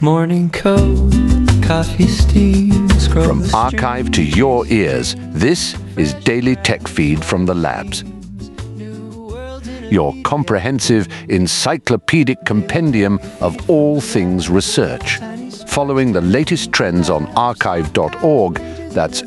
Morning coat, coffee steam, scroll From the archive to your ears, this is Daily Tech Feed from the Labs. Your comprehensive, encyclopedic compendium of all things research, following the latest trends on archive.org, that's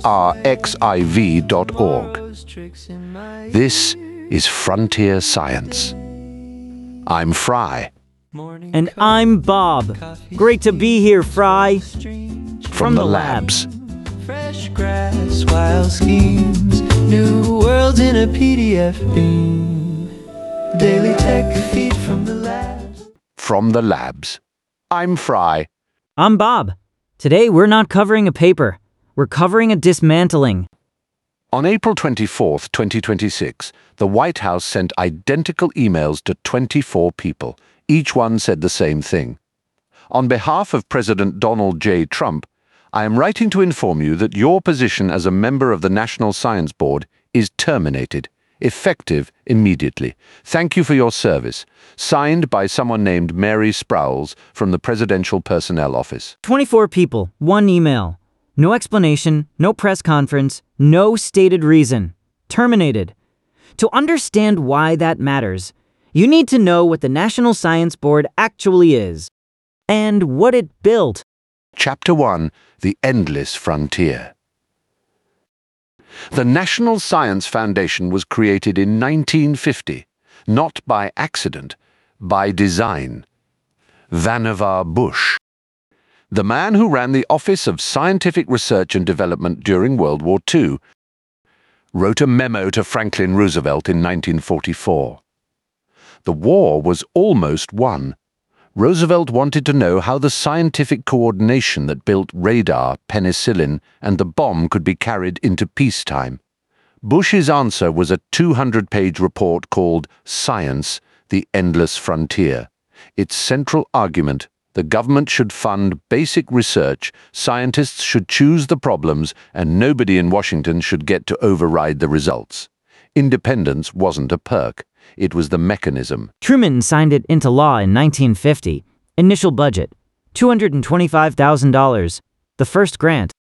arxiv.org. This is Frontier Science. I'm Fry. And I'm Bob. Great to be here, Fry. From the Labs. Fresh grass, wild schemes, new worlds in a PDF beam. Daily Tech Feed from the Labs. From the Labs. I'm Fry. I'm Bob. Today we're not covering a paper. We're covering a dismantling. On April 24th, 2026, the White House sent identical emails to 24 people. Each one said the same thing. On behalf of President Donald J. Trump, I am writing to inform you that your position as a member of the National Science Board is terminated, effective immediately. Thank you for your service. Signed by someone named Mary Sprowls from the Presidential Personnel Office. 24 people, one email. No explanation, no press conference, no stated reason. Terminated. To understand why that matters, you need to know what the National Science Board actually is and what it built. Chapter 1, The Endless Frontier. The National Science Foundation was created in 1950, not by accident, by design. Vannevar Bush, the man who ran the Office of Scientific Research and Development during World War II, wrote a memo to Franklin Roosevelt in 1944. The war was almost won. Roosevelt wanted to know how the scientific coordination that built radar, penicillin, and the bomb could be carried into peacetime. Bush's answer was a 200-page report called Science, the Endless Frontier. Its central argument: the government should fund basic research, scientists should choose the problems, and nobody in Washington should get to override the results. Independence wasn't a perk. It was the mechanism. Truman signed it into law in 1950. Initial budget, $225,000. The first grant,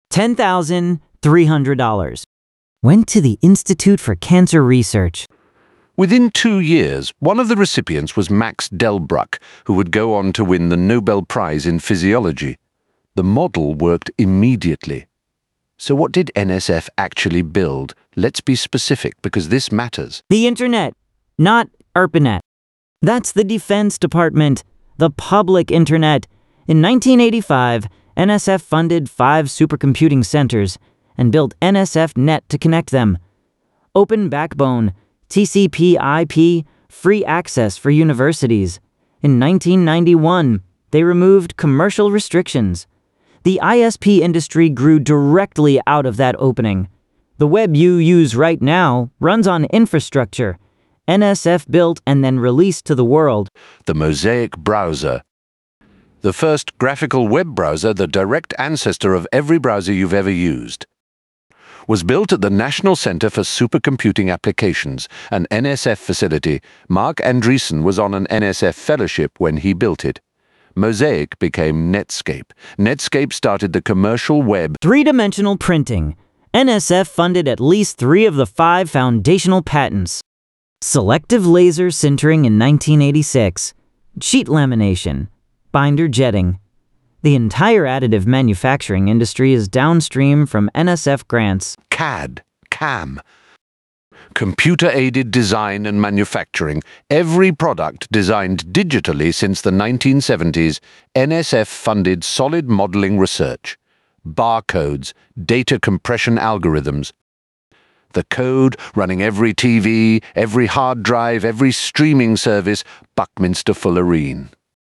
$10,300. Went to the Institute for Cancer Research. Within 2 years, one of the recipients was Max Delbruck, who would go on to win the Nobel Prize in Physiology. The model worked immediately. So what did NSF actually build? Let's be specific, because this matters. The Internet, not ARPANET. That's the Defense Department, the public Internet. In 1985, NSF funded 5 supercomputing centers and built NSF-Net to connect them. Open backbone, TCP/IP, free access for universities. In 1991, they removed commercial restrictions. The ISP industry grew directly out of that opening. The web you use right now runs on infrastructure NSF built and then released to the world. The Mosaic browser. The first graphical web browser, the direct ancestor of every browser you've ever used, was built at the National Center for Supercomputing Applications, an NSF facility. Mark Andreessen was on an NSF fellowship when he built it. Mosaic became Netscape. Netscape started the commercial web. Three-dimensional printing. NSF funded at least 3 of the 5 foundational patents. Selective laser sintering in 1986. Sheet lamination. Binder jetting. The entire additive manufacturing industry is downstream from NSF grants. CAD, CAM. Computer-aided design and manufacturing. Every product designed digitally since the 1970s, NSF funded solid modeling research. Barcodes, data compression algorithms. The code running every TV, every hard drive, every streaming service, Buckminster Fullerene.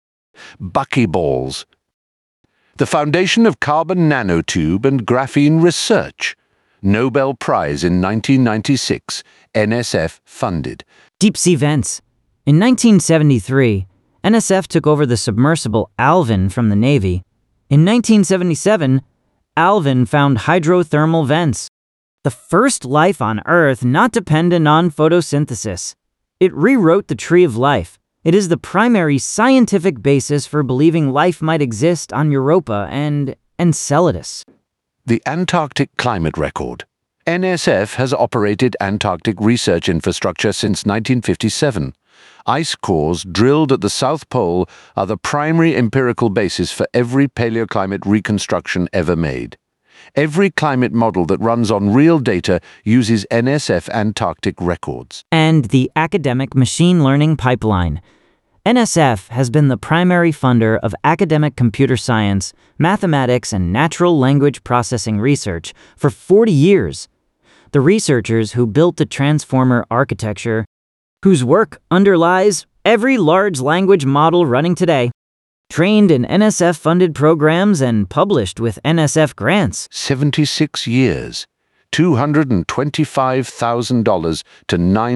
Buckyballs. The foundation of carbon nanotube and graphene research. Nobel Prize in 1996, NSF funded. Deep-sea vents. In 1973, NSF took over the submersible Alvin from the Navy. In 1977, Alvin found hydrothermal vents. The first life on Earth not dependent on photosynthesis. It rewrote the tree of life. It is the primary scientific basis for believing life might exist on Europa and Enceladus. The Antarctic Climate Record. NSF has operated Antarctic research infrastructure since 1957. Ice cores drilled at the South Pole are the primary empirical basis for every paleoclimate reconstruction ever made. Every climate model that runs on real data uses NSF Antarctic records. And the academic machine learning pipeline. NSF has been the primary funder of academic computer science, mathematics, and natural language processing research for 40 years. The researchers who built the transformer architecture, whose work underlies every large language model running today, trained in NSF-funded programs and published with NSF grants. 76 years, $225,000 to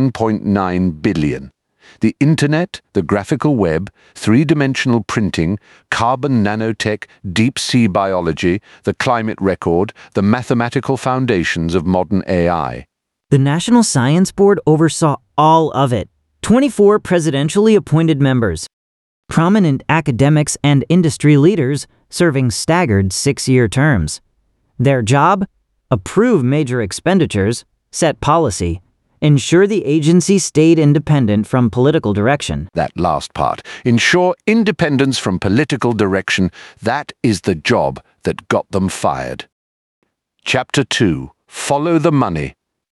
$9.9 billion. The Internet, the graphical web, three-dimensional printing, carbon nanotech, deep-sea biology, the climate record, the mathematical foundations of modern AI. The National Science Board oversaw all of it. 24 presidentially appointed members, prominent academics and industry leaders serving staggered 6-year terms. Their job? Approve major expenditures, set policy, ensure the agency stayed independent from political direction. That last part. Ensure independence from political direction. That is the job that got them fired. Chapter 2. Follow the money.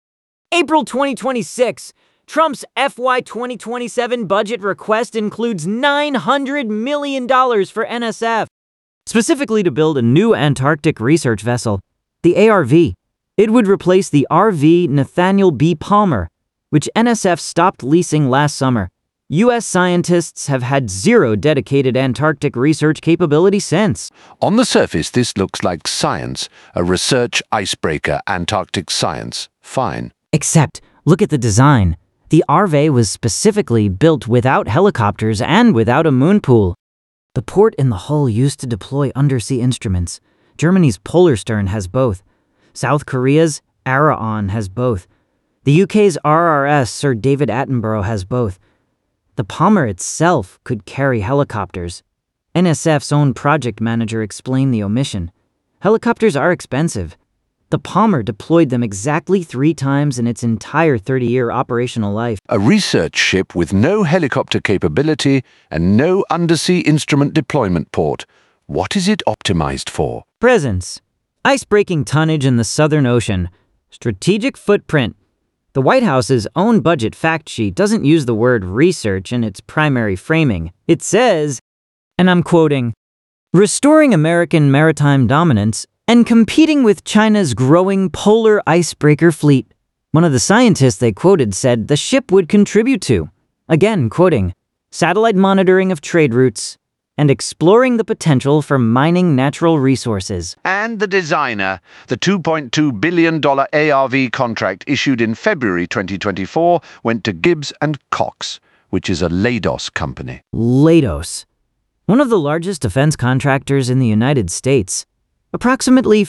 April 2026. Trump's FY 2027 budget request includes $900 million for NSF, specifically to build a new Antarctic research vessel, the ARV. It would replace the RV Nathaniel B. Palmer, which NSF stopped leasing last summer. U.S. scientists have had zero dedicated Antarctic research capability since. On the surface, this looks like science, a research icebreaker, Antarctic science. Fine. Except, look at the design. The RV was specifically built without helicopters and without a moon pool. The port in the hull used to deploy undersea instruments. Germany's Polarstern has both. South Korea's Araon has both. The UK's RRS Sir David Attenborough has both. The Palmer itself could carry helicopters. NSF's own project manager explained the omission. Helicopters are expensive. The Palmer deployed them exactly 3 times in its entire 30-year operational life. A research ship with no helicopter capability and no undersea instrument deployment port. What is it optimized for? Presence. Ice-breaking tonnage in the Southern Ocean. Strategic footprint. The White House's own budget fact sheet doesn't use the word research in its primary framing. It says, and I'm quoting, "Restoring American maritime dominance and competing with China's growing polar icebreaker fleet." One of the scientists they quoted said the ship would contribute to, again quoting, satellite monitoring of trade routes, and exploring the potential for mining natural resources. And the designer, the $2.2 billion ARV contract issued in February 2024 went to Gibbs & Cox, which is a Leidos company. Leidos, one of the largest defense contractors in the United States, approximately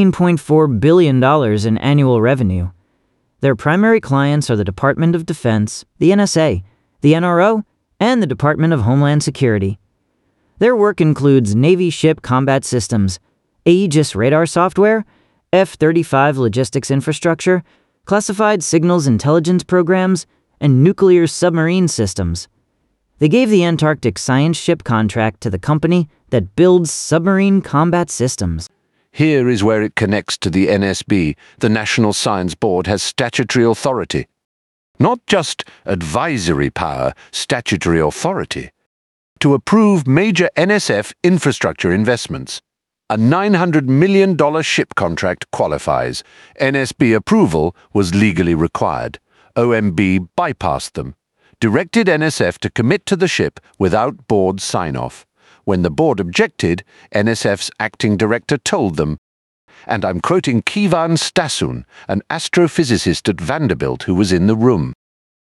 $15.4 billion in annual revenue. Their primary clients are the Department of Defense, the NSA, the NRO, and the Department of Homeland Security. Their work includes Navy ship combat systems, Aegis radar software, F-35 logistics infrastructure, classified signals intelligence programs, and nuclear submarine systems. They gave the Antarctic science ship contract to the company that builds submarine combat systems. Here is where it connects to the NSB. The National Science Board has statutory authority. Not just advisory power, statutory authority. To approve major NSF infrastructure investments. A $900 million ship contract qualifies. NSB approval was legally required. OMB bypassed them. Directed NSF to commit to the ship without board sign-off. When the board objected, NSF's acting director told them, and I'm quoting Keyvan Stassoon, an astrophysicist at Vanderbilt who was in the room,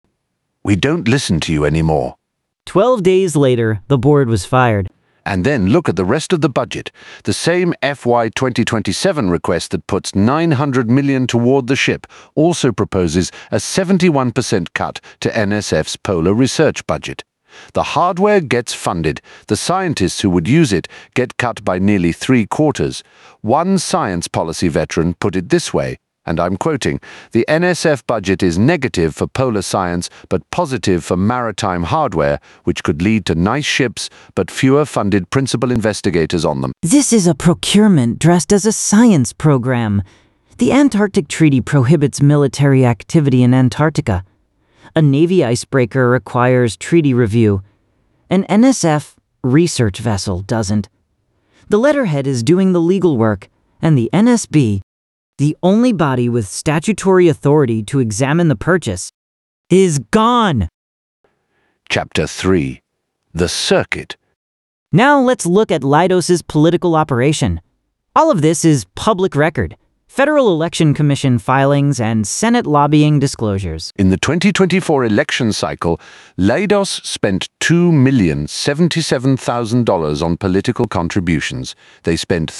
"We don't listen to you anymore." 12 days later, the board was fired. And then look at the rest of the budget. The same FY 2027 request that puts $900 million toward the ship also proposes a 71% cut to NSF's polar research budget. The hardware gets funded. The scientists who would use it get cut by nearly 3/4. One science policy veteran put it this way, and I'm quoting, "The NSF budget is negative for polar science but positive for maritime hardware, which could lead to nice ships but fewer funded principal investigators on them." This is a procurement dressed as a science program. The Antarctic Treaty prohibits military activity in Antarctica. A Navy icebreaker requires treaty review. An NSF research vessel doesn't. The letterhead is doing the legal work, and the NSB, the only body with statutory authority to examine the purchase, is gone. Chapter 3. The Circuit. Now let's look at Leidos's political operation. All of this is public record. Federal Election Commission filings and Senate lobbying disclosures. In the 2024 election cycle, Leidos spent $2,077,000 on political contributions. They spent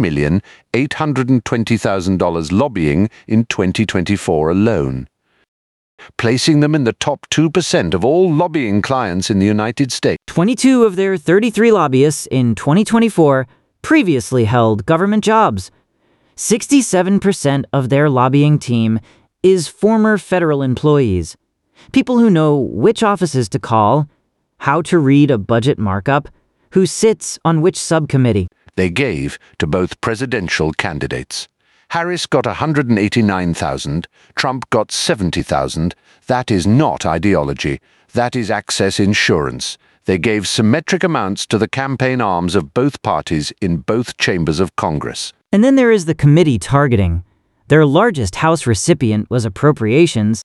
$3,820,000 lobbying in 2024 alone, placing them in the top 2% of all lobbying clients in the United States. 22 of their 33 lobbyists in 2024 previously held government jobs. 67% of their lobbying team is former federal employees, people who know which offices to call, how to read a budget markup, who sits on which subcommittee. They gave to both presidential candidates. Harris got $189,000, Trump got $70,000. That is not ideology. That is access insurance. They gave symmetric amounts to the campaign arms of both parties in both chambers of Congress. And then there is the committee targeting. Their largest House recipient was appropriations,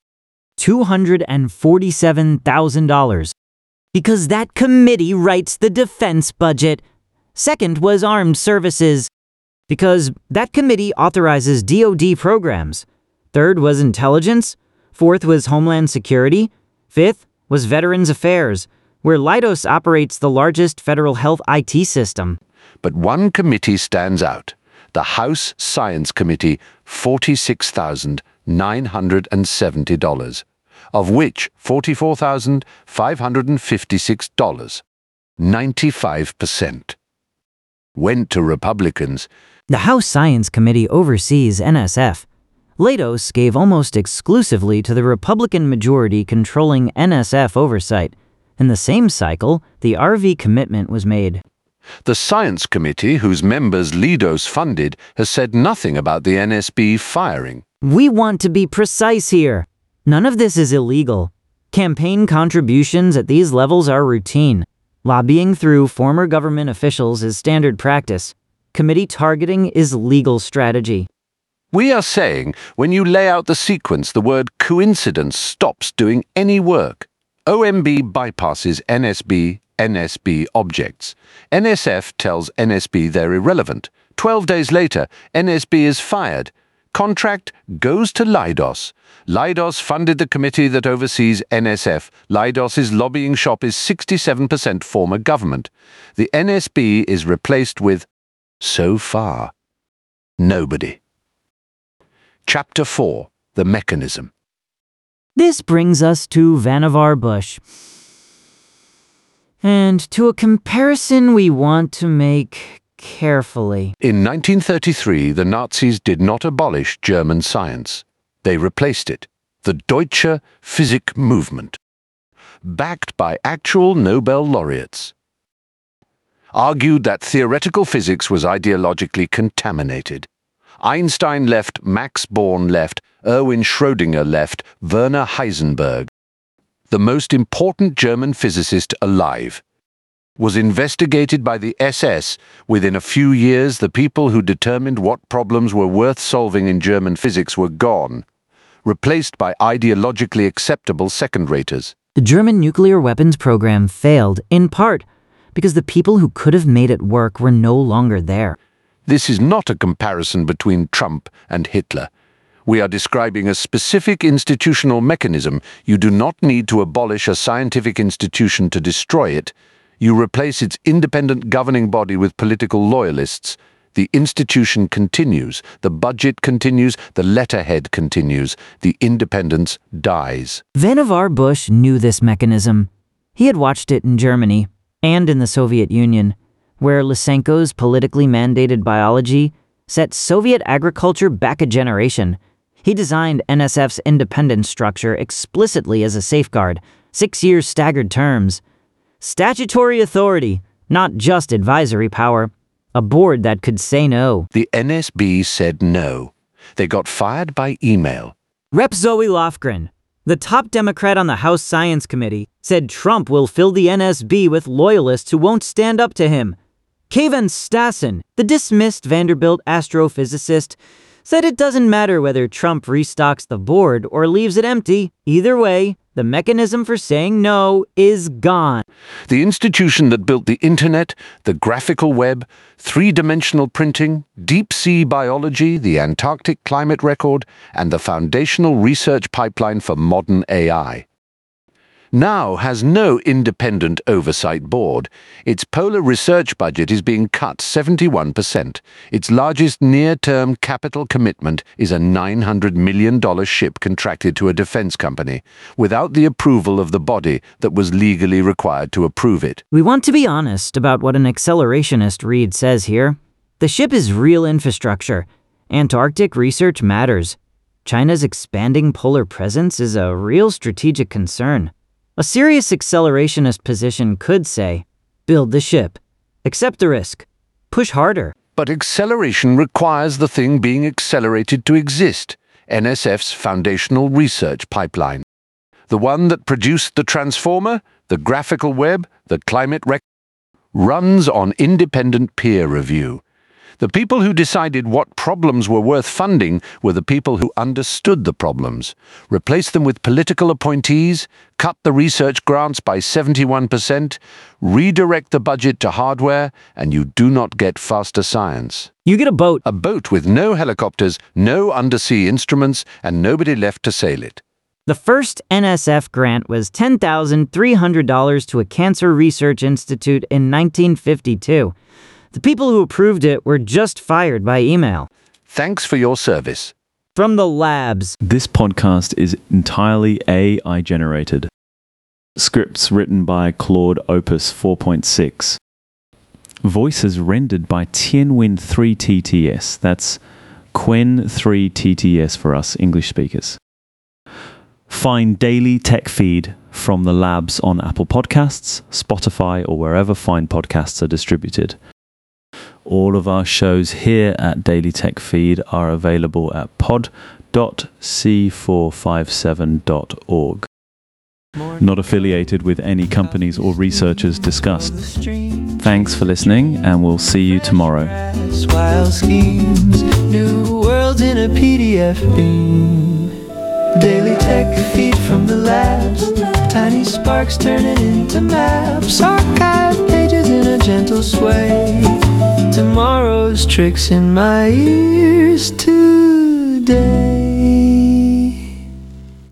$247,000. Because that committee writes the defense budget. Second was armed services, because that committee authorizes DoD programs. Third was intelligence. Fourth was Homeland Security. Fifth was Veterans Affairs, where Leidos operates the largest federal health IT system. But one committee stands out. The House Science Committee, $46,970, of which $44,556, 95%, went to Republicans. The House Science Committee oversees NSF. Leidos gave almost exclusively to the Republican majority controlling NSF oversight. In the same cycle, the RV commitment was made. The Science Committee, whose members Leidos funded, has said nothing about the NSB firing. We want to be precise here. None of this is illegal. Campaign contributions at these levels are routine. Lobbying through former government officials is standard practice. Committee targeting is legal strategy. We are saying when you lay out the sequence, the word coincidence stops doing any work. OMB bypasses NSB objects. NSF tells NSB they're irrelevant. 12 days later, NSB is fired. Contract goes to Leidos. Leidos funded the committee that oversees NSF. Leidos's lobbying shop is 67% former government. The NSB is replaced with, so far, nobody. Chapter 4. The Mechanism. This brings us to Vannevar Bush. And to a comparison we want to make carefully. In 1933, the Nazis did not abolish German science. They replaced it. The Deutsche Physik movement, backed by actual Nobel laureates, argued that theoretical physics was ideologically contaminated. Einstein left, Max Born left, Erwin Schrödinger left, Werner Heisenberg, the most important German physicist alive, was investigated by the SS. Within a few years, the people who determined what problems were worth solving in German physics were gone, replaced by ideologically acceptable second-raters. The German nuclear weapons program failed, in part, because the people who could have made it work were no longer there. This is not a comparison between Trump and Hitler. We are describing a specific institutional mechanism. You do not need to abolish a scientific institution to destroy it. You replace its independent governing body with political loyalists. The institution continues, the budget continues, the letterhead continues, the independence dies. Vannevar Bush knew this mechanism. He had watched it in Germany and in the Soviet Union, where Lysenko's politically mandated biology set Soviet agriculture back a generation. He designed NSF's independence structure explicitly as a safeguard, 6 years staggered terms. Statutory authority, not just advisory power. A board that could say no. The NSB said no. They got fired by email. Rep. Zoe Lofgren, the top Democrat on the House Science Committee, said Trump will fill the NSB with loyalists who won't stand up to him. Kayvan Stassen, the dismissed Vanderbilt astrophysicist, said it doesn't matter whether Trump restocks the board or leaves it empty. Either way, the mechanism for saying no is gone. The institution that built the internet, the graphical web, three-dimensional printing, deep-sea biology, the Antarctic climate record, and the foundational research pipeline for modern AI, now has no independent oversight board. Its polar research budget is being cut 71%. Its largest near-term capital commitment is a $900 million ship contracted to a defense company, without the approval of the body that was legally required to approve it. We want to be honest about what an accelerationist Reed says here. The ship is real infrastructure. Antarctic research matters. China's expanding polar presence is a real strategic concern. A serious accelerationist position could say, build the ship, accept the risk, push harder. But acceleration requires the thing being accelerated to exist, NSF's foundational research pipeline. The one that produced the transformer, the graphical web, the climate record, runs on independent peer review. The people who decided what problems were worth funding were the people who understood the problems. Replace them with political appointees, cut the research grants by 71%, redirect the budget to hardware, and you do not get faster science. You get a boat. A boat with no helicopters, no undersea instruments, and nobody left to sail it. The first NSF grant was $10,300 to a cancer research institute in 1952. The people who approved it were just fired by email. Thanks for your service. From the labs. This podcast is entirely AI generated. Scripts written by Claude Opus 4.6. Voices rendered by Tianwen 3 TTS. That's Qwen 3 TTS for us English speakers. Find Daily Tech Feed from the labs on Apple Podcasts, Spotify, or wherever fine podcasts are distributed. All of our shows here at Daily Tech Feed are available at pod.c457.org. Not affiliated with any companies or researchers discussed. Thanks for listening, and we'll see you tomorrow. Wild schemes, new worlds in a PDF beam. Daily Tech Feed from the labs, tiny sparks turning into maps. Archive pages in a gentle sway. Tomorrow's tricks in my ears today.